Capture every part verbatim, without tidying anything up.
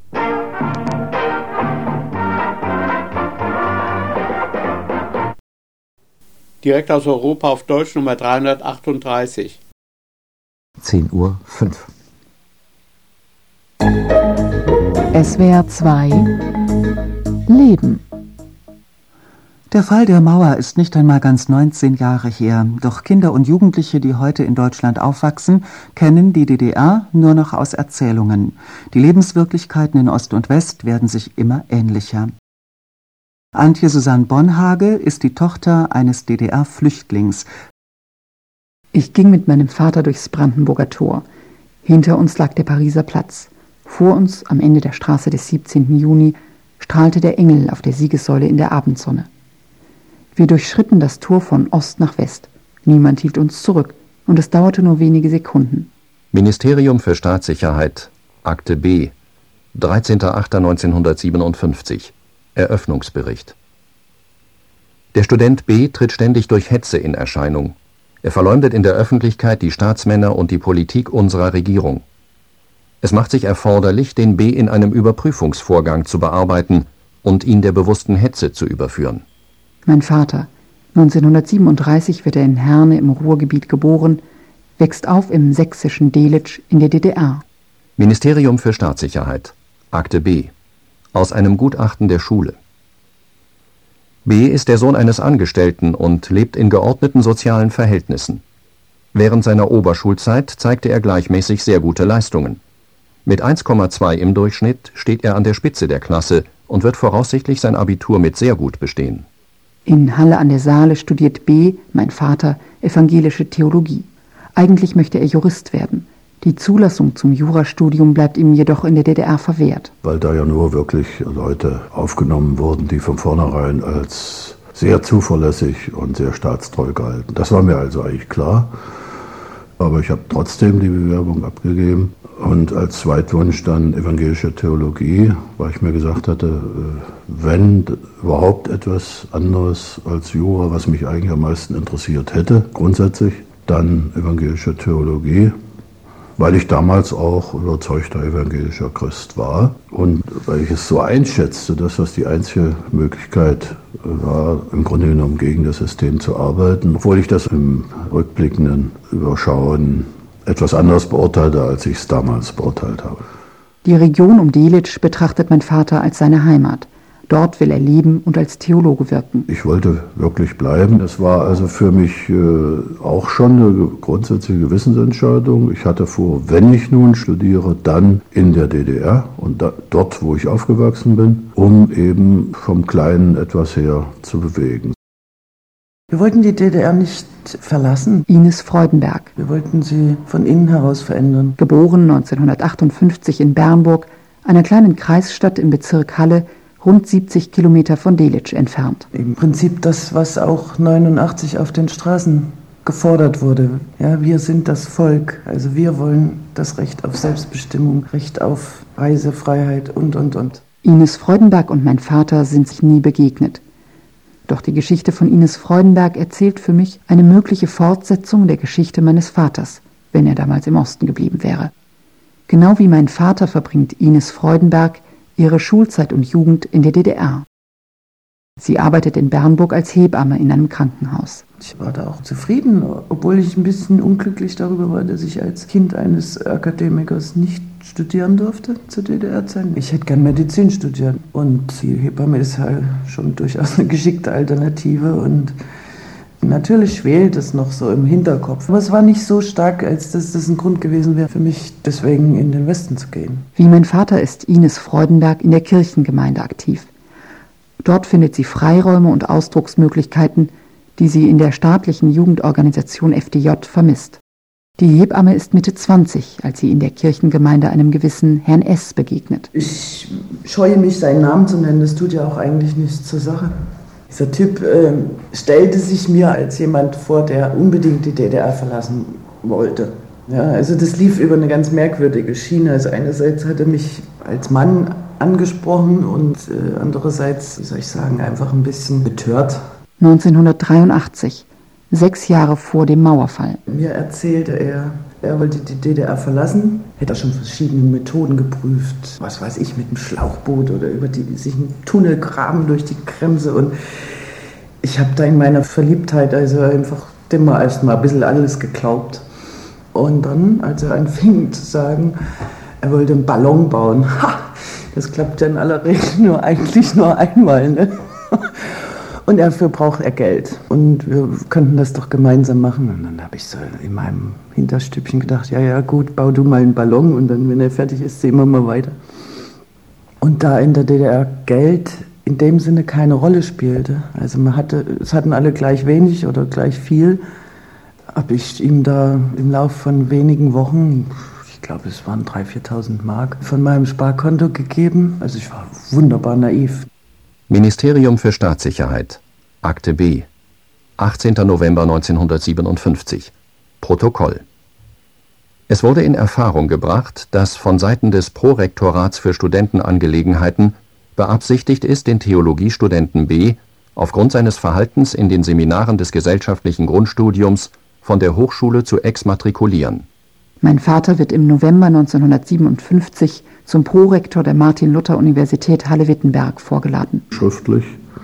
Direkt aus Europa auf Deutsch Nummer dreihundertachtunddreißig. zehn Uhr fünf. S W R zwei Leben. Der Fall der Mauer ist nicht einmal ganz neunzehn Jahre her, doch Kinder und Jugendliche, die heute in Deutschland aufwachsen, kennen die D D R nur noch aus Erzählungen. Die Lebenswirklichkeiten in Ost und West werden sich immer ähnlicher. Antje Susanne Bonhage ist die Tochter eines D D R-Flüchtlings. Ich ging mit meinem Vater durchs Brandenburger Tor. Hinter uns lag der Pariser Platz. Vor uns, am Ende der Straße des siebzehnten Juni, strahlte der Engel auf der Siegessäule in der Abendsonne. Wir durchschritten das Tor von Ost nach West. Niemand hielt uns zurück, und es dauerte nur wenige Sekunden. Ministerium für Staatssicherheit, Akte B, dreizehnter achter neunzehnhundertsiebenundfünfzig, Eröffnungsbericht. Der Student B. tritt ständig durch Hetze in Erscheinung. Er verleumdet in der Öffentlichkeit die Staatsmänner und die Politik unserer Regierung. Es macht sich erforderlich, den B. in einem Überprüfungsvorgang zu bearbeiten und ihn der bewussten Hetze zu überführen. Mein Vater, neunzehnhundertsiebenunddreißig wird er in Herne im Ruhrgebiet geboren, wächst auf im sächsischen Delitzsch in der D D R. Ministerium für Staatssicherheit, Akte B, aus einem Gutachten der Schule. B. ist der Sohn eines Angestellten und lebt in geordneten sozialen Verhältnissen. Während seiner Oberschulzeit zeigte er gleichmäßig sehr gute Leistungen. Mit eins Komma zwei im Durchschnitt steht er an der Spitze der Klasse und wird voraussichtlich sein Abitur mit sehr gut bestehen. In Halle an der Saale studiert B., mein Vater, evangelische Theologie. Eigentlich möchte er Jurist werden. Die Zulassung zum Jurastudium bleibt ihm jedoch in der D D R verwehrt. Weil da ja nur wirklich Leute aufgenommen wurden, die von vornherein als sehr zuverlässig und sehr staatstreu galten. Das war mir also eigentlich klar. Aber ich habe trotzdem die Bewerbung abgegeben. Und als Zweitwunsch dann evangelische Theologie, weil ich mir gesagt hatte, wenn überhaupt etwas anderes als Jura, was mich eigentlich am meisten interessiert hätte, grundsätzlich, dann evangelische Theologie, weil ich damals auch überzeugter evangelischer Christ war und weil ich es so einschätzte, dass das die einzige Möglichkeit war, im Grunde genommen gegen das System zu arbeiten, obwohl ich das im rückblickenden Überschauen etwas anders beurteilte, als ich es damals beurteilt habe. Die Region um Delitzsch betrachtet mein Vater als seine Heimat. Dort will er leben und als Theologe wirken. Ich wollte wirklich bleiben. Das war also für mich äh, auch schon eine grundsätzliche Gewissensentscheidung. Ich hatte vor, wenn ich nun studiere, dann in der D D R und da, dort, wo ich aufgewachsen bin, um eben vom Kleinen etwas her zu bewegen. Wir wollten die D D R nicht verlassen. Ines Freudenberg. Wir wollten sie von innen heraus verändern. Geboren neunzehnhundertachtundfünfzig in Bernburg, einer kleinen Kreisstadt im Bezirk Halle, rund siebzig Kilometer von Delitzsch entfernt. Im Prinzip das, was auch neunundachtzig auf den Straßen gefordert wurde. Ja, wir sind das Volk. Also wir wollen das Recht auf Selbstbestimmung, Recht auf Reisefreiheit und, und, und. Ines Freudenberg und mein Vater sind sich nie begegnet. Doch die Geschichte von Ines Freudenberg erzählt für mich eine mögliche Fortsetzung der Geschichte meines Vaters, wenn er damals im Osten geblieben wäre. Genau wie mein Vater verbringt Ines Freudenberg ihre Schulzeit und Jugend in der D D R. Sie arbeitet in Bernburg als Hebamme in einem Krankenhaus. Ich war da auch zufrieden, obwohl ich ein bisschen unglücklich darüber war, dass ich als Kind eines Akademikers nicht studieren durfte zu D D R-Zeiten. Ich hätte gern Medizin studiert und die Hebamme ist halt schon durchaus eine geschickte Alternative und natürlich schwelt es noch so im Hinterkopf. Aber es war nicht so stark, als dass das ein Grund gewesen wäre, für mich deswegen in den Westen zu gehen. Wie mein Vater ist Ines Freudenberg in der Kirchengemeinde aktiv. Dort findet sie Freiräume und Ausdrucksmöglichkeiten, die sie in der staatlichen Jugendorganisation F D J vermisst. Die Hebamme ist Mitte zwanzig, als sie in der Kirchengemeinde einem gewissen Herrn S. begegnet. Ich scheue mich, seinen Namen zu nennen, das tut ja auch eigentlich nichts zur Sache. Dieser Typ äh, stellte sich mir als jemand vor, der unbedingt die D D R verlassen wollte. Ja, also das lief über eine ganz merkwürdige Schiene. Also einerseits hat er mich als Mann angesprochen und äh, andererseits, wie soll ich sagen, einfach ein bisschen betört. neunzehnhundertdreiundachtzig. sechs Jahre vor dem Mauerfall. Mir erzählte er, er wollte die D D R verlassen, hätte schon verschiedene Methoden geprüft, was weiß ich, mit einem Schlauchboot oder über die, sich einen Tunnel graben durch die Kremse. Und ich habe da in meiner Verliebtheit also einfach dem mal erst mal ein bisschen alles geglaubt. Und dann, als er anfing zu sagen, er wollte einen Ballon bauen, ha, das klappt ja in aller Regel nur eigentlich nur einmal, ne? Und dafür braucht er Geld. Und wir könnten das doch gemeinsam machen. Und dann habe ich so in meinem Hinterstübchen gedacht, ja, ja, gut, bau du mal einen Ballon und dann, wenn er fertig ist, sehen wir mal weiter. Und da in der D D R Geld in dem Sinne keine Rolle spielte, also man hatte, es hatten alle gleich wenig oder gleich viel, habe ich ihm da im Laufe von wenigen Wochen, ich glaube es waren dreitausend, viertausend Mark, von meinem Sparkonto gegeben. Also ich war wunderbar naiv. Ministerium für Staatssicherheit, Akte B, achtzehnter November neunzehnhundertsiebenundfünfzig, Protokoll. Es wurde in Erfahrung gebracht, dass von Seiten des Prorektorats für Studentenangelegenheiten beabsichtigt ist, den Theologiestudenten B. aufgrund seines Verhaltens in den Seminaren des gesellschaftlichen Grundstudiums von der Hochschule zu exmatrikulieren. Mein Vater wird im November neunzehnhundertsiebenundfünfzig zum Prorektor der Martin-Luther-Universität Halle-Wittenberg vorgeladen. Schriftlich.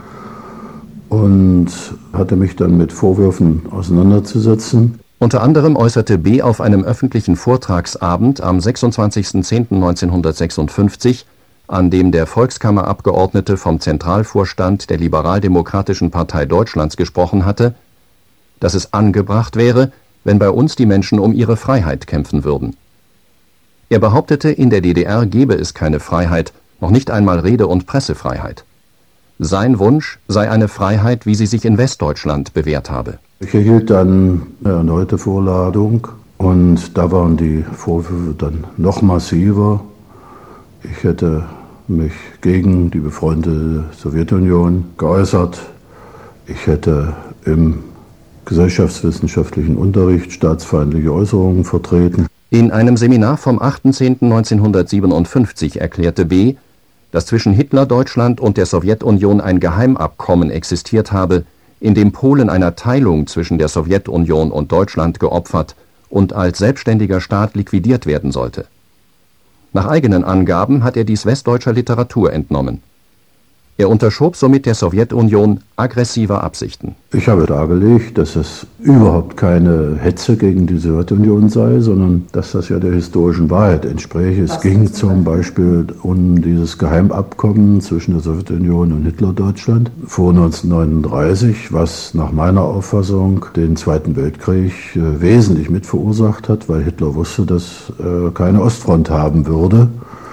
Und hatte mich dann mit Vorwürfen auseinanderzusetzen. Unter anderem äußerte B. auf einem öffentlichen Vortragsabend am sechsundzwanzigsten zehnten neunzehnhundertsechsundfünfzig, an dem der Volkskammerabgeordnete vom Zentralvorstand der Liberaldemokratischen Partei Deutschlands gesprochen hatte, dass es angebracht wäre, wenn bei uns die Menschen um ihre Freiheit kämpfen würden. Er behauptete, in der D D R gebe es keine Freiheit, noch nicht einmal Rede- und Pressefreiheit. Sein Wunsch sei eine Freiheit, wie sie sich in Westdeutschland bewährt habe. Ich erhielt dann eine erneute Vorladung und da waren die Vorwürfe dann noch massiver. Ich hätte mich gegen die befreundete Sowjetunion geäußert. Ich hätte im gesellschaftswissenschaftlichen Unterricht staatsfeindliche Äußerungen vertreten. In einem Seminar vom achten zehnten neunzehnhundertsiebenundfünfzig erklärte B., dass zwischen Hitler-Deutschland und der Sowjetunion ein Geheimabkommen existiert habe, in dem Polen einer Teilung zwischen der Sowjetunion und Deutschland geopfert und als selbstständiger Staat liquidiert werden sollte. Nach eigenen Angaben hat er dies westdeutscher Literatur entnommen. Er unterschob somit der Sowjetunion aggressive Absichten. Ich habe dargelegt, dass es überhaupt keine Hetze gegen die Sowjetunion sei, sondern dass das ja der historischen Wahrheit entspräche. Es ging zum Beispiel um dieses Geheimabkommen zwischen der Sowjetunion und Hitlerdeutschland vor neunzehnhundertneununddreißig, was nach meiner Auffassung den Zweiten Weltkrieg äh, wesentlich mit verursacht hat, weil Hitler wusste, dass er äh, keine Ostfront haben würde.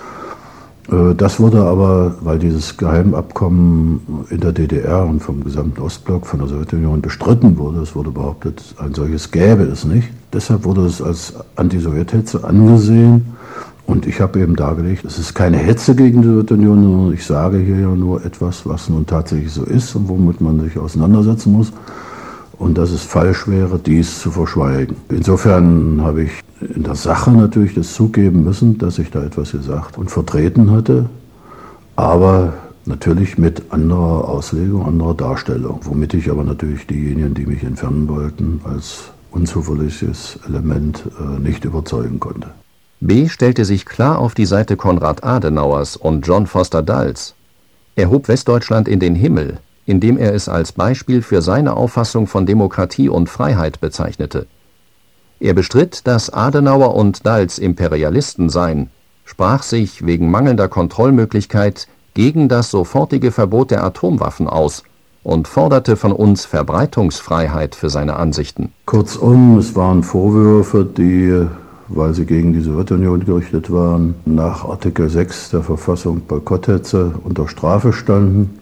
Das wurde aber, weil dieses Geheimabkommen in der D D R und vom gesamten Ostblock von der Sowjetunion bestritten wurde, es wurde behauptet, ein solches gäbe es nicht. Deshalb wurde es als Anti-Sowjet-Hetze angesehen. Und ich habe eben dargelegt, es ist keine Hetze gegen die Sowjetunion, sondern ich sage hier ja nur etwas, was nun tatsächlich so ist und womit man sich auseinandersetzen muss. Und dass es falsch wäre, dies zu verschweigen. Insofern habe ich in der Sache natürlich das zugeben müssen, dass ich da etwas gesagt und vertreten hatte, aber natürlich mit anderer Auslegung, anderer Darstellung, womit ich aber natürlich diejenigen, die mich entfernen wollten, als unzuverlässiges Element äh, nicht überzeugen konnte. B. stellte sich klar auf die Seite Konrad Adenauers und John Foster Dulles. Er hob Westdeutschland in den Himmel, indem er es als Beispiel für seine Auffassung von Demokratie und Freiheit bezeichnete. Er bestritt, dass Adenauer und Dulles Imperialisten seien, sprach sich wegen mangelnder Kontrollmöglichkeit gegen das sofortige Verbot der Atomwaffen aus und forderte von uns Verbreitungsfreiheit für seine Ansichten. Kurzum, es waren Vorwürfe, die, weil sie gegen die Sowjetunion gerichtet waren, nach Artikel sechs der Verfassung Boykotthetze unter Strafe standen.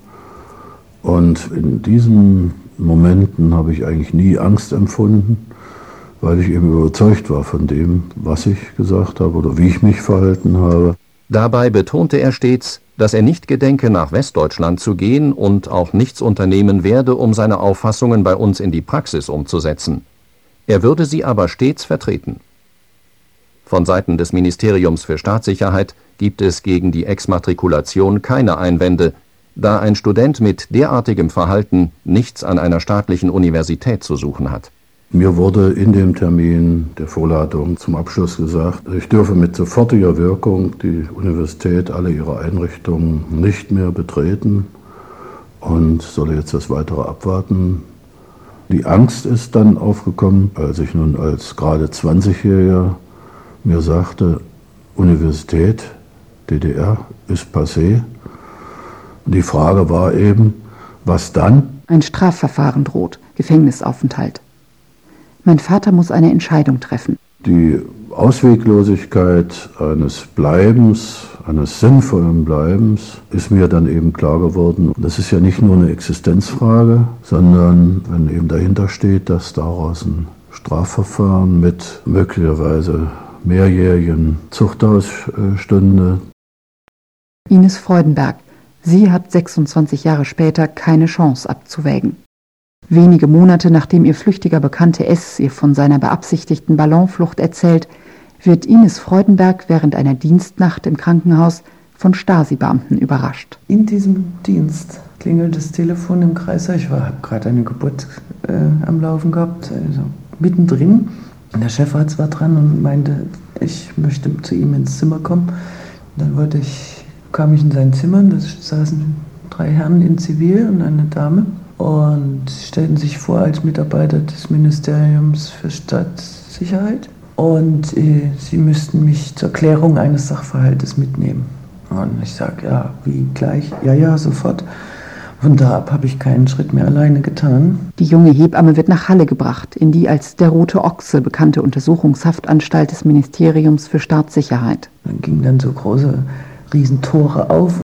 Und in diesen Momenten habe ich eigentlich nie Angst empfunden, weil ich eben überzeugt war von dem, was ich gesagt habe oder wie ich mich verhalten habe. Dabei betonte er stets, dass er nicht gedenke, nach Westdeutschland zu gehen und auch nichts unternehmen werde, um seine Auffassungen bei uns in die Praxis umzusetzen. Er würde sie aber stets vertreten. Von Seiten des Ministeriums für Staatssicherheit gibt es gegen die Exmatrikulation keine Einwände, da ein Student mit derartigem Verhalten nichts an einer staatlichen Universität zu suchen hat. Mir wurde in dem Termin der Vorladung zum Abschluss gesagt, ich dürfe mit sofortiger Wirkung die Universität, alle ihre Einrichtungen nicht mehr betreten und solle jetzt das Weitere abwarten. Die Angst ist dann aufgekommen, als ich nun als gerade zwanzigjähriger mir sagte, Universität, D D R, ist passé. Die Frage war eben, was dann? Ein Strafverfahren droht, Gefängnisaufenthalt. Mein Vater muss eine Entscheidung treffen. Die Ausweglosigkeit eines Bleibens, eines sinnvollen Bleibens, ist mir dann eben klar geworden. Das ist ja nicht nur eine Existenzfrage, sondern wenn eben dahinter steht, dass daraus ein Strafverfahren mit möglicherweise mehrjährigen Zuchthaus stünde. Ines Freudenberg. Sie hat sechsundzwanzig Jahre später keine Chance abzuwägen. Wenige Monate nachdem ihr flüchtiger Bekannte S. ihr von seiner beabsichtigten Ballonflucht erzählt, wird Ines Freudenberg während einer Dienstnacht im Krankenhaus von Stasi-Beamten überrascht. In diesem Dienst klingelt das Telefon im Kreißsaal. Ich habe gerade eine Geburt äh, am Laufen gehabt, also mittendrin. Und der Chefarzt war dran und meinte, ich möchte zu ihm ins Zimmer kommen. Und dann wollte ich, kam ich in sein Zimmer, da saßen drei Herren in Zivil und eine Dame. Und stellten sich vor als Mitarbeiter des Ministeriums für Staatssicherheit. Und äh, sie müssten mich zur Klärung eines Sachverhaltes mitnehmen. Und ich sage, ja, wie gleich? Ja, ja, sofort. Von da ab habe ich keinen Schritt mehr alleine getan. Die junge Hebamme wird nach Halle gebracht, in die als der Rote Ochse bekannte Untersuchungshaftanstalt des Ministeriums für Staatssicherheit. Dann gingen dann so große Riesentore auf.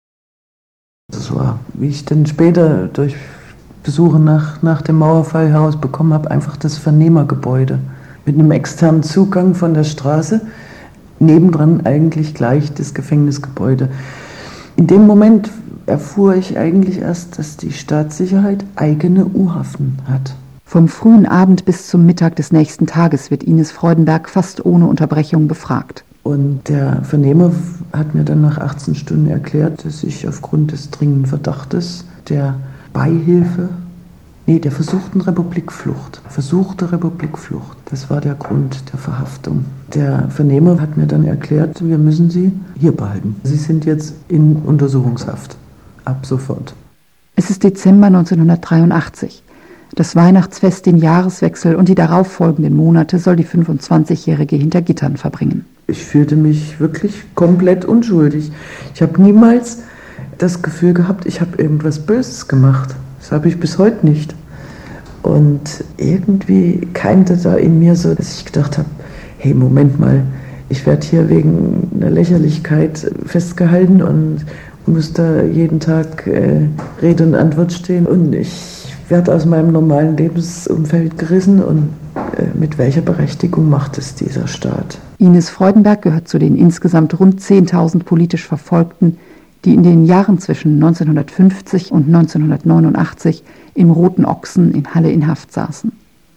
Das war, wie ich dann später durch Besuche nach, nach dem Mauerfall herausbekommen habe, einfach das Vernehmergebäude mit einem externen Zugang von der Straße, nebendran eigentlich gleich das Gefängnisgebäude. In dem Moment erfuhr ich eigentlich erst, dass die Staatssicherheit eigene U-Hafen hat. Vom frühen Abend bis zum Mittag des nächsten Tages wird Ines Freudenberg fast ohne Unterbrechung befragt. Und der Vernehmer hat mir dann nach achtzehn Stunden erklärt, dass ich aufgrund des dringenden Verdachtes der Beihilfe, nee, der versuchten Republikflucht, versuchte Republikflucht, das war der Grund der Verhaftung. Der Vernehmer hat mir dann erklärt, wir müssen Sie hier behalten. Sie sind jetzt in Untersuchungshaft, ab sofort. Es ist Dezember neunzehnhundertdreiundachtzig. Das Weihnachtsfest, den Jahreswechsel und die darauffolgenden Monate soll die fünfundzwanzigjährige hinter Gittern verbringen. Ich fühlte mich wirklich komplett unschuldig. Ich habe niemals das Gefühl gehabt, ich habe irgendwas Böses gemacht. Das habe ich bis heute nicht. Und irgendwie keimte da in mir so, dass ich gedacht habe, hey, Moment mal, ich werde hier wegen einer Lächerlichkeit festgehalten und muss da jeden Tag äh, Rede und Antwort stehen. Und ich werde aus meinem normalen Lebensumfeld gerissen. Und äh, mit welcher Berechtigung macht es dieser Staat? Ines Freudenberg gehört zu den insgesamt rund zehntausend politisch Verfolgten, die in den Jahren zwischen neunzehnhundertfünfzig und neunzehnhundertneunundachtzig im Roten Ochsen in Halle in Haft saßen.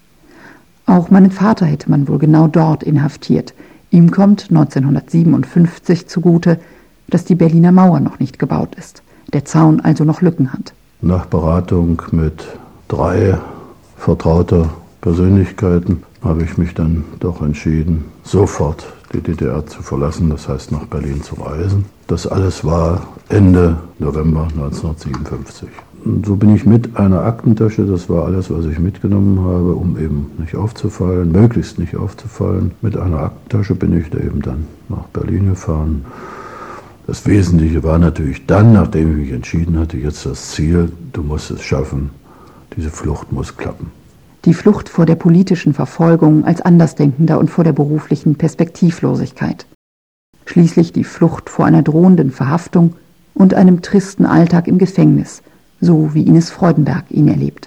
Auch meinen Vater hätte man wohl genau dort inhaftiert. Ihm kommt neunzehnhundertsiebenundfünfzig zugute, dass die Berliner Mauer noch nicht gebaut ist, der Zaun also noch Lücken hat. Nach Beratung mit drei vertrauter Persönlichkeiten habe ich mich dann doch entschieden, sofort die D D R zu verlassen, das heißt nach Berlin zu reisen. Das alles war Ende November neunzehnhundertsiebenundfünfzig. Und so bin ich mit einer Aktentasche, das war alles, was ich mitgenommen habe, um eben nicht aufzufallen, möglichst nicht aufzufallen. Mit einer Aktentasche bin ich da eben dann nach Berlin gefahren. Das Wesentliche war natürlich dann, nachdem ich mich entschieden hatte, jetzt das Ziel, du musst es schaffen, diese Flucht muss klappen. Die Flucht vor der politischen Verfolgung als Andersdenkender und vor der beruflichen Perspektivlosigkeit. Schließlich die Flucht vor einer drohenden Verhaftung und einem tristen Alltag im Gefängnis, so wie Ines Freudenberg ihn erlebt.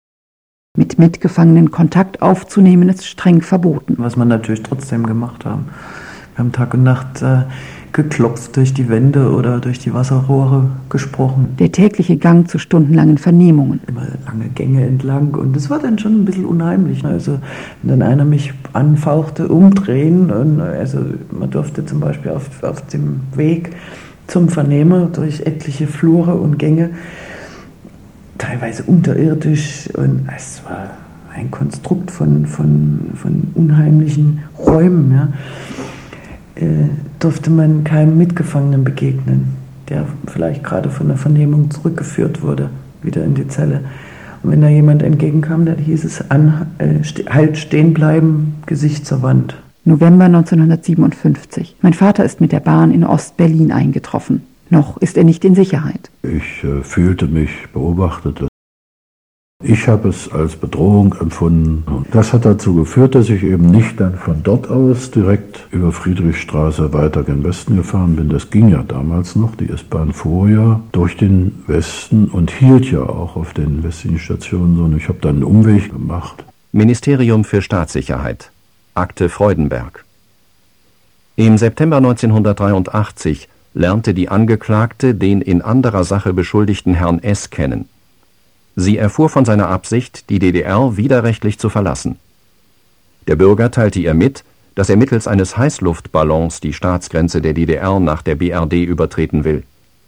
Mit Mitgefangenen Kontakt aufzunehmen ist streng verboten. Was wir natürlich trotzdem gemacht haben. Wir haben Tag und Nacht äh, geklopft, durch die Wände oder durch die Wasserrohre gesprochen. Der tägliche Gang zu stundenlangen Vernehmungen. Immer lange Gänge entlang und das war dann schon ein bisschen unheimlich. Also wenn dann einer mich anfauchte, umdrehen und also man durfte zum Beispiel auf, auf dem Weg zum Vernehmer durch etliche Flure und Gänge, teilweise unterirdisch, und es war ein Konstrukt von, von, von unheimlichen Räumen. Ja. Äh, durfte man keinem Mitgefangenen begegnen, der vielleicht gerade von der Vernehmung zurückgeführt wurde, wieder in die Zelle. Und wenn da jemand entgegenkam, dann hieß es, an, äh, st- halt stehen bleiben, Gesicht zur Wand. November neunzehnhundertsiebenundfünfzig. Mein Vater ist mit der Bahn in Ost-Berlin eingetroffen. Noch ist er nicht in Sicherheit. Ich äh, fühlte mich beobachtet. Ich habe es als Bedrohung empfunden. Und das hat dazu geführt, dass ich eben nicht dann von dort aus direkt über Friedrichstraße weiter gen Westen gefahren bin. Das ging ja damals noch. Die S-Bahn fuhr ja durch den Westen und hielt ja auch auf den westlichen Stationen. Und ich habe dann einen Umweg gemacht. Ministerium für Staatssicherheit. Akte Freudenberg. Im September neunzehnhundertdreiundachtzig lernte die Angeklagte den in anderer Sache beschuldigten Herrn S. kennen. Sie erfuhr von seiner Absicht, die D D R widerrechtlich zu verlassen. Der Bürger teilte ihr mit, dass er mittels eines Heißluftballons die Staatsgrenze der D D R nach der B R D übertreten will.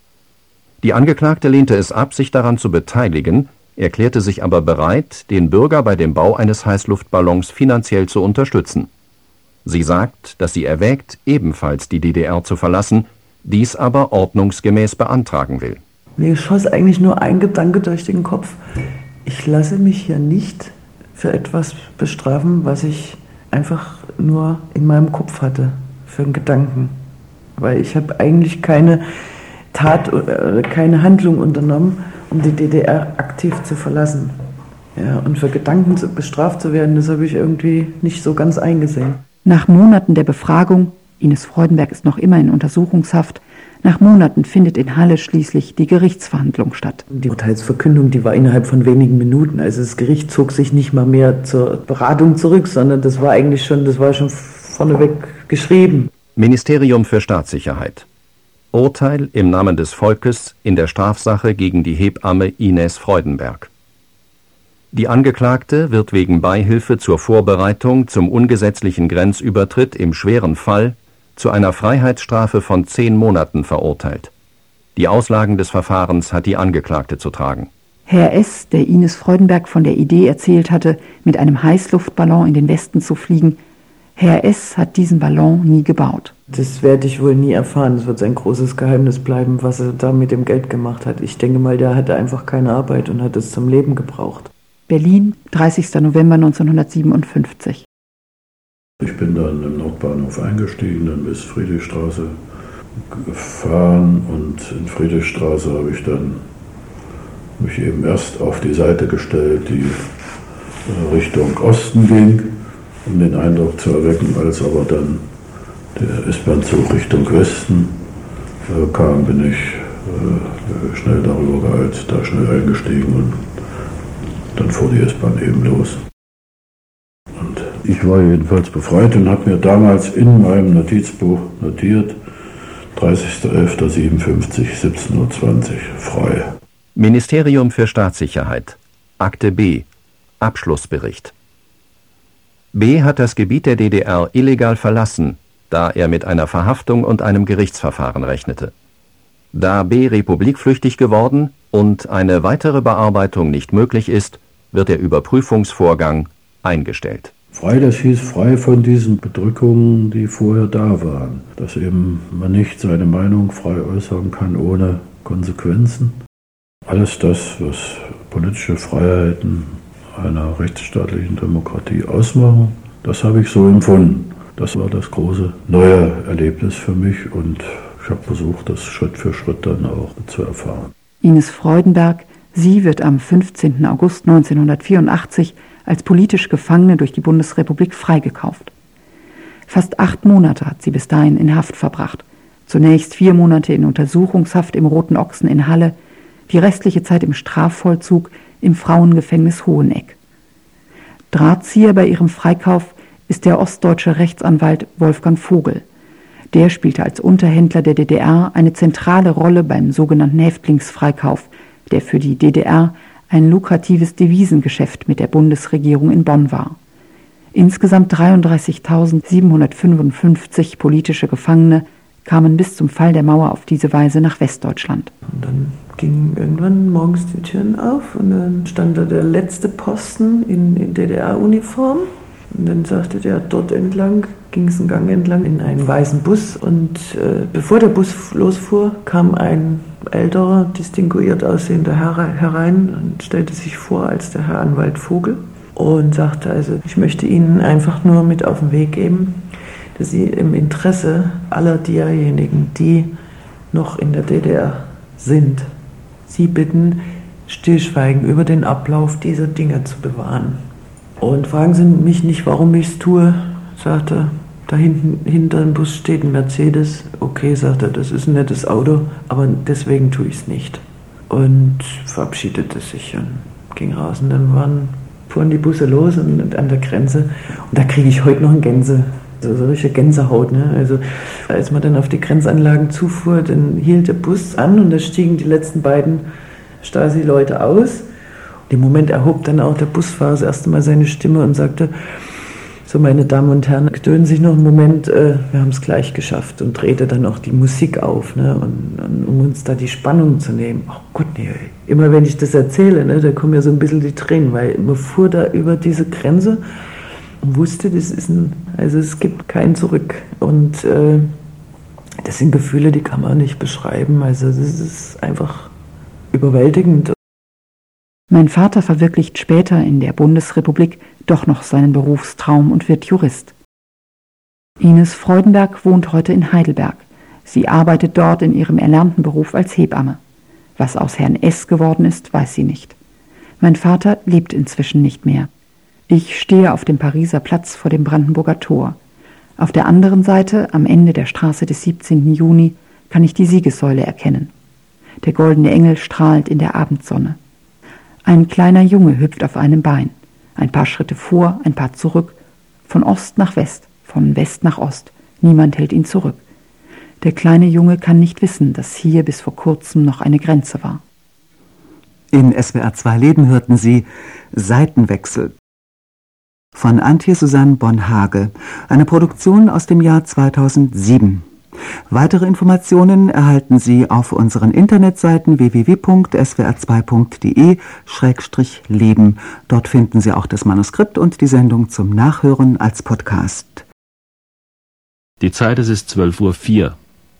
Die Angeklagte lehnte es ab, sich daran zu beteiligen, erklärte sich aber bereit, den Bürger bei dem Bau eines Heißluftballons finanziell zu unterstützen. Sie sagt, dass sie erwägt, ebenfalls die D D R zu verlassen, dies aber ordnungsgemäß beantragen will. Mir schoss eigentlich nur ein Gedanke durch den Kopf. Ich lasse mich hier nicht für etwas bestrafen, was ich einfach nur in meinem Kopf hatte, für einen Gedanken. Weil ich habe eigentlich keine Tat oder keine Handlung unternommen, um die D D R aktiv zu verlassen. Ja, und für Gedanken zu, bestraft zu werden, das habe ich irgendwie nicht so ganz eingesehen. Nach Monaten der Befragung, Ines Freudenberg ist noch immer in Untersuchungshaft, nach Monaten findet in Halle schließlich die Gerichtsverhandlung statt. Die Urteilsverkündung, die war innerhalb von wenigen Minuten. Also das Gericht zog sich nicht mal mehr zur Beratung zurück, sondern das war eigentlich schon, das war schon vorneweg geschrieben. Ministerium für Staatssicherheit. Urteil im Namen des Volkes in der Strafsache gegen die Hebamme Ines Freudenberg. Die Angeklagte wird wegen Beihilfe zur Vorbereitung zum ungesetzlichen Grenzübertritt im schweren Fall zu einer Freiheitsstrafe von zehn Monaten verurteilt. Die Auslagen des Verfahrens hat die Angeklagte zu tragen. Herr S., der Ines Freudenberg von der Idee erzählt hatte, mit einem Heißluftballon in den Westen zu fliegen, Herr S. hat diesen Ballon nie gebaut. Das werde ich wohl nie erfahren. Es wird ein großes Geheimnis bleiben, was er da mit dem Geld gemacht hat. Ich denke mal, der hatte einfach keine Arbeit und hat es zum Leben gebraucht. Berlin, dreißigster November neunzehnhundertsiebenundfünfzig. Ich bin dann im Nordbahnhof eingestiegen, dann bis Friedrichstraße gefahren und in Friedrichstraße habe ich dann mich eben erst auf die Seite gestellt, die Richtung Osten ging, um den Eindruck zu erwecken, als aber dann der S-Bahn-Zug Richtung Westen äh, kam, bin ich äh, schnell darüber geeilt, da schnell eingestiegen und dann fuhr die S-Bahn eben los. Und ich war jedenfalls befreit und habe mir damals in meinem Notizbuch notiert, dreißigster elfter siebenundfünfzig, siebzehn Uhr zwanzig, frei. Ministerium für Staatssicherheit. Akte B. Abschlussbericht. B. hat das Gebiet der D D R illegal verlassen, da er mit einer Verhaftung und einem Gerichtsverfahren rechnete. Da B. republikflüchtig geworden und eine weitere Bearbeitung nicht möglich ist, wird der Überprüfungsvorgang eingestellt. Frei, das hieß frei von diesen Bedrückungen, die vorher da waren. Dass eben man nicht seine Meinung frei äußern kann ohne Konsequenzen. Alles das, was politische Freiheiten einer rechtsstaatlichen Demokratie ausmachen, das habe ich so empfunden. Das war das große neue Erlebnis für mich und ich habe versucht, das Schritt für Schritt dann auch zu erfahren. Ines Freudenberg, sie wird am fünfzehnten August neunzehnhundertvierundachtzig als politisch Gefangene durch die Bundesrepublik freigekauft. Fast acht Monate hat sie bis dahin in Haft verbracht. Zunächst vier Monate in Untersuchungshaft im Roten Ochsen in Halle, die restliche Zeit im Strafvollzug im Frauengefängnis Hoheneck. Drahtzieher bei ihrem Freikauf ist der ostdeutsche Rechtsanwalt Wolfgang Vogel. Der spielte als Unterhändler der D D R eine zentrale Rolle beim sogenannten Häftlingsfreikauf, der für die D D R ein lukratives Devisengeschäft mit der Bundesregierung in Bonn war. Insgesamt dreiunddreißigtausendsiebenhundertfünfundfünfzig politische Gefangene kamen bis zum Fall der Mauer auf diese Weise nach Westdeutschland. Und dann gingen irgendwann morgens die Türen auf und dann stand da der letzte Posten in, in D D R-Uniform. Und dann sagte der, dort entlang, ging es einen Gang entlang in einen weißen Bus. Und äh, bevor der Bus losfuhr, kam ein älterer, distinguiert aussehender Herr herein und stellte sich vor als der Herr Anwalt Vogel und sagte, also ich möchte Ihnen einfach nur mit auf den Weg geben, dass Sie im Interesse aller derjenigen, die noch in der D D R sind, Sie bitten, Stillschweigen über den Ablauf dieser Dinge zu bewahren. Und fragen Sie mich nicht, warum ich es tue, sagt er. Da hinten hinter dem Bus steht ein Mercedes. Okay, sagt er, das ist ein nettes Auto, aber deswegen tue ich es nicht. Und verabschiedete sich und ging raus. Und dann waren, fuhren die Busse los und, und an der Grenze. Und da kriege ich heute noch eine Gänse, so, so richtige Gänsehaut. Ne? Also als man dann auf die Grenzanlagen zufuhr, dann hielt der Bus an und da stiegen die letzten beiden Stasi-Leute aus. Im Moment erhob dann auch der Busfahrer das erste Mal seine Stimme und sagte, so meine Damen und Herren, gedönen sich noch einen Moment, äh, wir haben es gleich geschafft, und drehte dann auch die Musik auf, ne, und, und, um uns da die Spannung zu nehmen. Oh Gott, nee, immer wenn ich das erzähle, ne, da kommen ja so ein bisschen die Tränen, weil man fuhr da über diese Grenze und wusste, das ist ein, also es gibt kein Zurück. Und äh, das sind Gefühle, die kann man nicht beschreiben, also das ist einfach überwältigend. Mein Vater verwirklicht später in der Bundesrepublik doch noch seinen Berufstraum und wird Jurist. Ines Freudenberg wohnt heute in Heidelberg. Sie arbeitet dort in ihrem erlernten Beruf als Hebamme. Was aus Herrn S. geworden ist, weiß sie nicht. Mein Vater lebt inzwischen nicht mehr. Ich stehe auf dem Pariser Platz vor dem Brandenburger Tor. Auf der anderen Seite, am Ende der Straße des siebzehnten Juni, kann ich die Siegessäule erkennen. Der goldene Engel strahlt in der Abendsonne. Ein kleiner Junge hüpft auf einem Bein. Ein paar Schritte vor, ein paar zurück. Von Ost nach West, von West nach Ost. Niemand hält ihn zurück. Der kleine Junge kann nicht wissen, dass hier bis vor kurzem noch eine Grenze war. In S W R zwei Leben hörten Sie Seitenwechsel von Antje Susanne Bonhage, eine Produktion aus dem Jahr zweitausendsieben. Weitere Informationen erhalten Sie auf unseren Internetseiten w w w punkt s w r zwei punkt d e Schrägstrich leben. Dort finden Sie auch das Manuskript und die Sendung zum Nachhören als Podcast. Die Zeit, es ist zwölf Uhr vier.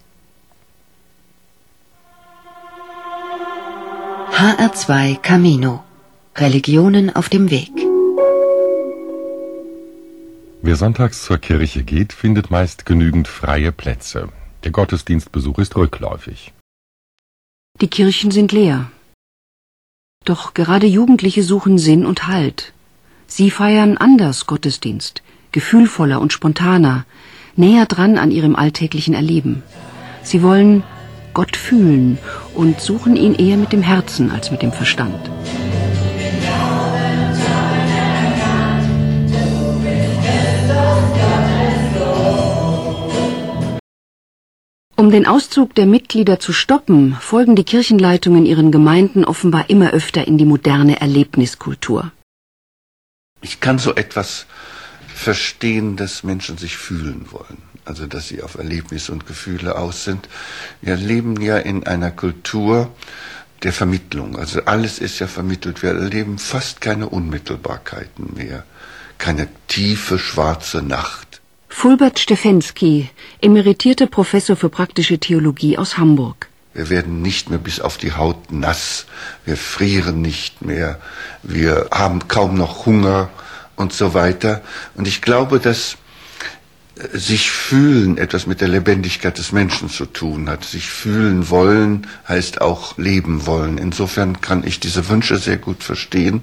H R zwei Camino. Religionen auf dem Weg. Wer sonntags zur Kirche geht, findet meist genügend freie Plätze. Der Gottesdienstbesuch ist rückläufig. Die Kirchen sind leer. Doch gerade Jugendliche suchen Sinn und Halt. Sie feiern anders Gottesdienst, gefühlvoller und spontaner, näher dran an ihrem alltäglichen Erleben. Sie wollen Gott fühlen und suchen ihn eher mit dem Herzen als mit dem Verstand. Um den Auszug der Mitglieder zu stoppen, folgen die Kirchenleitungen ihren Gemeinden offenbar immer öfter in die moderne Erlebniskultur. Ich kann so etwas verstehen, dass Menschen sich fühlen wollen, also dass sie auf Erlebnisse und Gefühle aus sind. Wir leben ja in einer Kultur der Vermittlung, also alles ist ja vermittelt. Wir erleben fast keine Unmittelbarkeiten mehr, keine tiefe, schwarze Nacht. Fulbert Stefensky, emeritierter Professor für praktische Theologie aus Hamburg. Wir werden nicht mehr bis auf die Haut nass, wir frieren nicht mehr, wir haben kaum noch Hunger und so weiter. Und ich glaube, dass sich fühlen etwas mit der Lebendigkeit des Menschen zu tun hat. Sich fühlen wollen heißt auch leben wollen. Insofern kann ich diese Wünsche sehr gut verstehen.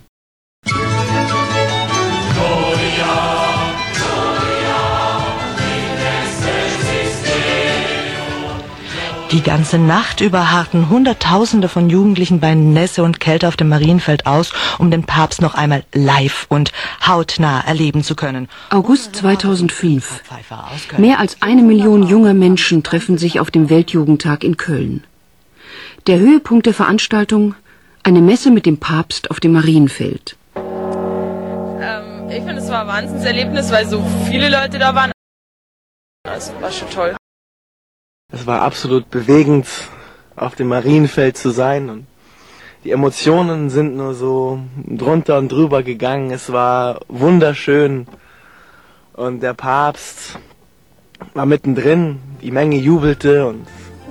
Die ganze Nacht über harrten Hunderttausende von Jugendlichen bei Nässe und Kälte auf dem Marienfeld aus, um den Papst noch einmal live und hautnah erleben zu können. August zweitausendfünf. Mehr als eine Million junger Menschen treffen sich auf dem Weltjugendtag in Köln. Der Höhepunkt der Veranstaltung: eine Messe mit dem Papst auf dem Marienfeld. Ähm, ich finde, es war ein Wahnsinnserlebnis, weil so viele Leute da waren. Das war schon toll. Es war absolut bewegend, auf dem Marienfeld zu sein, und die Emotionen sind nur so drunter und drüber gegangen. Es war wunderschön und der Papst war mittendrin, die Menge jubelte und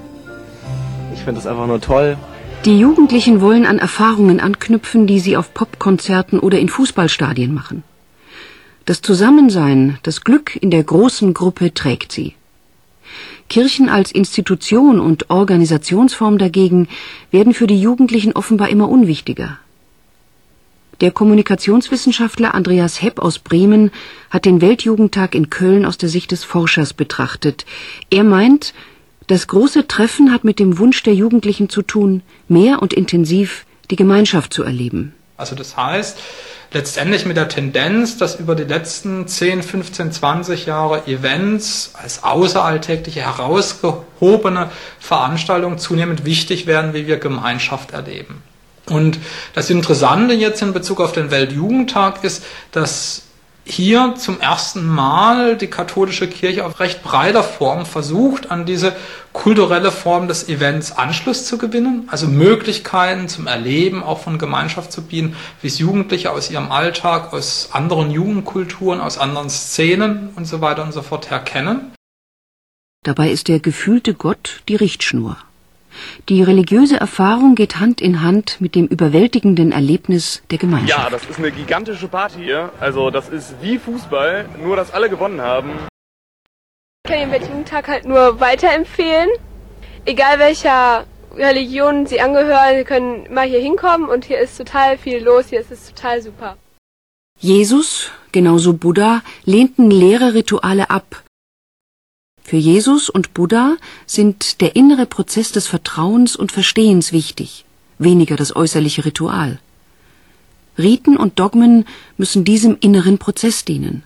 ich finde das einfach nur toll. Die Jugendlichen wollen an Erfahrungen anknüpfen, die sie auf Popkonzerten oder in Fußballstadien machen. Das Zusammensein, das Glück in der großen Gruppe trägt sie. Kirchen als Institution und Organisationsform dagegen werden für die Jugendlichen offenbar immer unwichtiger. Der Kommunikationswissenschaftler Andreas Hepp aus Bremen hat den Weltjugendtag in Köln aus der Sicht des Forschers betrachtet. Er meint, das große Treffen hat mit dem Wunsch der Jugendlichen zu tun, mehr und intensiv die Gemeinschaft zu erleben. Also das heißt, letztendlich mit der Tendenz, dass über die letzten zehn, fünfzehn, zwanzig Jahre Events als außeralltägliche, herausgehobene Veranstaltungen zunehmend wichtig werden, wie wir Gemeinschaft erleben. Und das Interessante jetzt in Bezug auf den Weltjugendtag ist, dass hier zum ersten Mal die katholische Kirche auf recht breiter Form versucht, an diese kulturelle Form des Events Anschluss zu gewinnen, also Möglichkeiten zum Erleben auch von Gemeinschaft zu bieten, wie es Jugendliche aus ihrem Alltag, aus anderen Jugendkulturen, aus anderen Szenen und so weiter und so fort her kennen. Dabei ist der gefühlte Gott die Richtschnur. Die religiöse Erfahrung geht Hand in Hand mit dem überwältigenden Erlebnis der Gemeinschaft. Ja, das ist eine gigantische Party hier. Also das ist wie Fußball, nur dass alle gewonnen haben. Ich kann den Weltjugendtag halt nur weiterempfehlen. Egal welcher Religion Sie angehören, Sie können mal hier hinkommen und hier ist total viel los, hier ist es total super. Jesus, genauso Buddha, lehnten leere Rituale ab. Für Jesus und Buddha sind der innere Prozess des Vertrauens und Verstehens wichtig, weniger das äußerliche Ritual. Riten und Dogmen müssen diesem inneren Prozess dienen.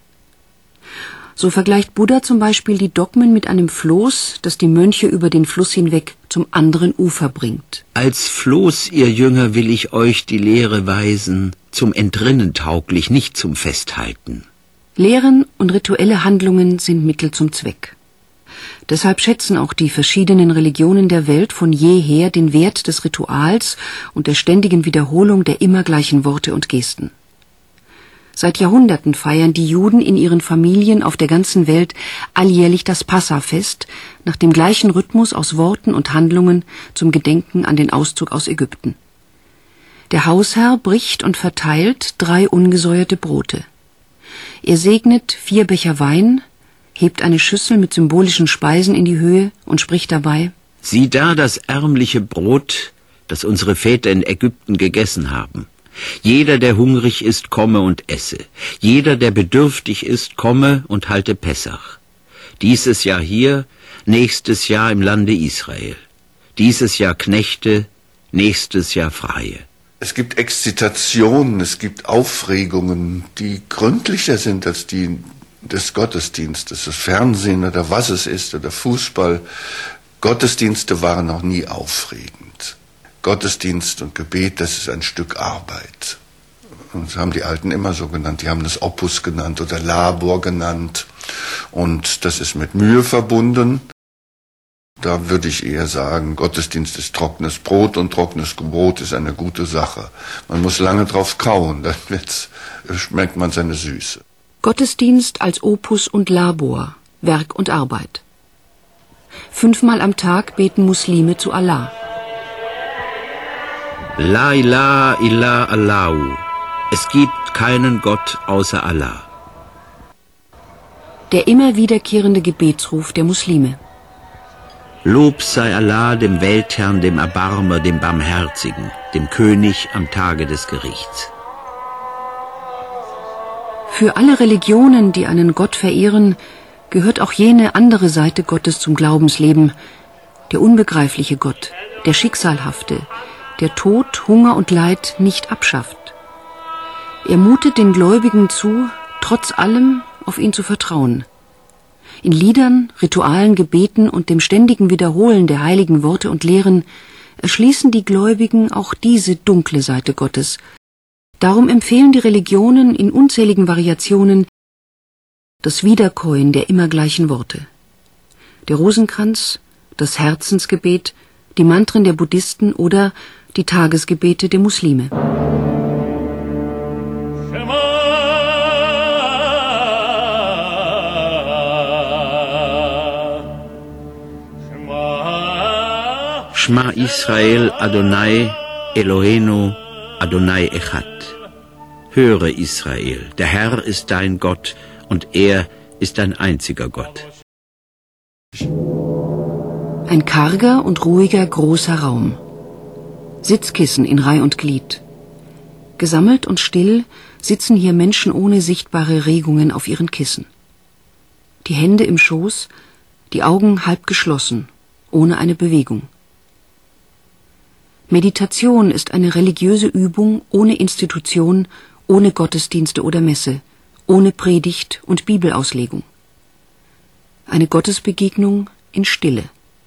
So vergleicht Buddha zum Beispiel die Dogmen mit einem Floß, das die Mönche über den Fluss hinweg zum anderen Ufer bringt. Als Floß, ihr Jünger, will ich euch die Lehre weisen, zum Entrinnen tauglich, nicht zum Festhalten. Lehren und rituelle Handlungen sind Mittel zum Zweck. Deshalb schätzen auch die verschiedenen Religionen der Welt von jeher den Wert des Rituals und der ständigen Wiederholung der immer gleichen Worte und Gesten. Seit Jahrhunderten feiern die Juden in ihren Familien auf der ganzen Welt alljährlich das Passafest nach dem gleichen Rhythmus aus Worten und Handlungen zum Gedenken an den Auszug aus Ägypten. Der Hausherr bricht und verteilt drei ungesäuerte Brote. Er segnet vier Becher Wein, hebt eine Schüssel mit symbolischen Speisen in die Höhe und spricht dabei: Sieh da das ärmliche Brot, das unsere Väter in Ägypten gegessen haben. Jeder, der hungrig ist, komme und esse. Jeder, der bedürftig ist, komme und halte Pessach. Dieses Jahr hier, nächstes Jahr im Lande Israel. Dieses Jahr Knechte, nächstes Jahr Freie. Es gibt Exzitationen, es gibt Aufregungen, die gründlicher sind als die des Gottesdienstes, das Fernsehen oder was es ist oder Fußball. Gottesdienste waren noch nie aufregend. Gottesdienst und Gebet, das ist ein Stück Arbeit. Und das haben die Alten immer so genannt. Die haben das Opus genannt oder Labor genannt. Und das ist mit Mühe verbunden. Da würde ich eher sagen, Gottesdienst ist trockenes Brot und trockenes Brot ist eine gute Sache. Man muss lange drauf kauen, dann wird's, schmeckt man seine Süße. Gottesdienst als Opus und Labor, Werk und Arbeit. Fünfmal am Tag beten Muslime zu Allah. La ilaha illa Allahu. Es gibt keinen Gott außer Allah. Der immer wiederkehrende Gebetsruf der Muslime. Lob sei Allah, dem Weltherrn, dem Erbarmer, dem Barmherzigen, dem König am Tage des Gerichts. Für alle Religionen, die einen Gott verehren, gehört auch jene andere Seite Gottes zum Glaubensleben, der unbegreifliche Gott, der Schicksalhafte, der Tod, Hunger und Leid nicht abschafft. Er mutet den Gläubigen zu, trotz allem auf ihn zu vertrauen. In Liedern, Ritualen, Gebeten und dem ständigen Wiederholen der heiligen Worte und Lehren erschließen die Gläubigen auch diese dunkle Seite Gottes. Darum empfehlen die Religionen in unzähligen Variationen das Wiederkäuen der immer gleichen Worte. Der Rosenkranz, das Herzensgebet, die Mantren der Buddhisten oder die Tagesgebete der Muslime. Shema Israel Adonai Eloheinu Adonai Echad. Höre Israel, der Herr ist dein Gott und er ist dein einziger Gott. Ein karger und ruhiger großer Raum. Sitzkissen in Reih und Glied. Gesammelt und still sitzen hier Menschen ohne sichtbare Regungen auf ihren Kissen. Die Hände im Schoß, die Augen halb geschlossen, ohne eine Bewegung. Meditation ist eine religiöse Übung ohne Institution, ohne Gottesdienste oder Messe, ohne Predigt und Bibelauslegung. Eine Gottesbegegnung in Stille.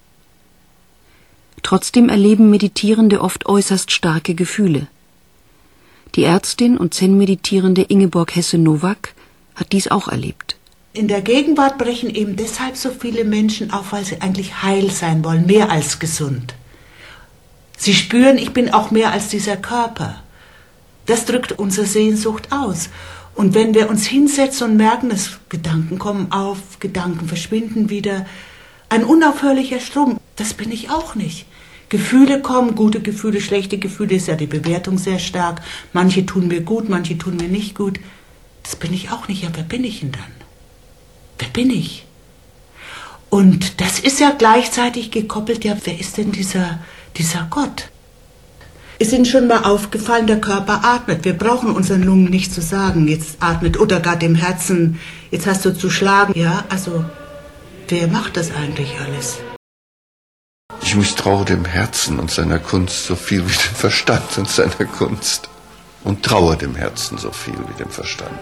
Trotzdem erleben Meditierende oft äußerst starke Gefühle. Die Ärztin und Zen-Meditierende Ingeborg Hesse-Nowak hat dies auch erlebt. In der Gegenwart brechen eben deshalb so viele Menschen auf, weil sie eigentlich heil sein wollen, mehr als gesund. Sie spüren, ich bin auch mehr als dieser Körper. Das drückt unsere Sehnsucht aus. Und wenn wir uns hinsetzen und merken, dass Gedanken kommen auf, Gedanken verschwinden wieder, ein unaufhörlicher Strom, das bin ich auch nicht. Gefühle kommen, gute Gefühle, schlechte Gefühle, ist ja die Bewertung sehr stark. Manche tun mir gut, manche tun mir nicht gut. Das bin ich auch nicht. Ja, wer bin ich denn dann? Wer bin ich? Und das ist ja gleichzeitig gekoppelt, ja, wer ist denn dieser, dieser Gott? Ist Ihnen schon mal aufgefallen, der Körper atmet. Wir brauchen unseren Lungen nicht zu sagen, jetzt atmet, oder gar dem Herzen, jetzt hast du zu schlagen. Ja, also, wer macht das eigentlich alles? Ich misstraue dem Herzen und seiner Kunst so viel wie dem Verstand und seiner Kunst. Und traue dem Herzen so viel wie dem Verstand.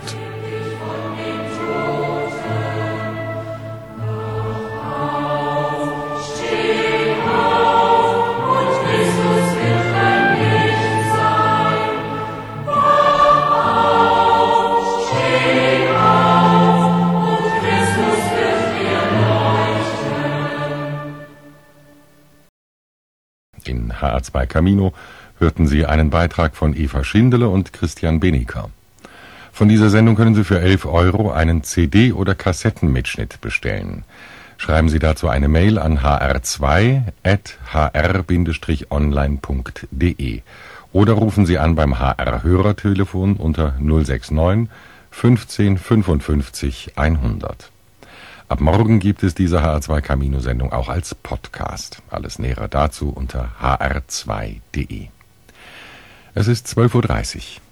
In H R zwei Camino hörten Sie einen Beitrag von Eva Schindele und Christian Beneker. Von dieser Sendung können Sie für elf Euro einen C D- oder Kassettenmitschnitt bestellen. Schreiben Sie dazu eine Mail an h r zwei at h r online punkt d e oder rufen Sie an beim H R-Hörertelefon unter null sechs neun fünfzehn fünfundfünfzig hundert. Ab morgen gibt es diese H R zwei Camino-Sendung auch als Podcast. Alles Nähere dazu unter h r zwei punkt d e. Es ist zwölf Uhr dreißig.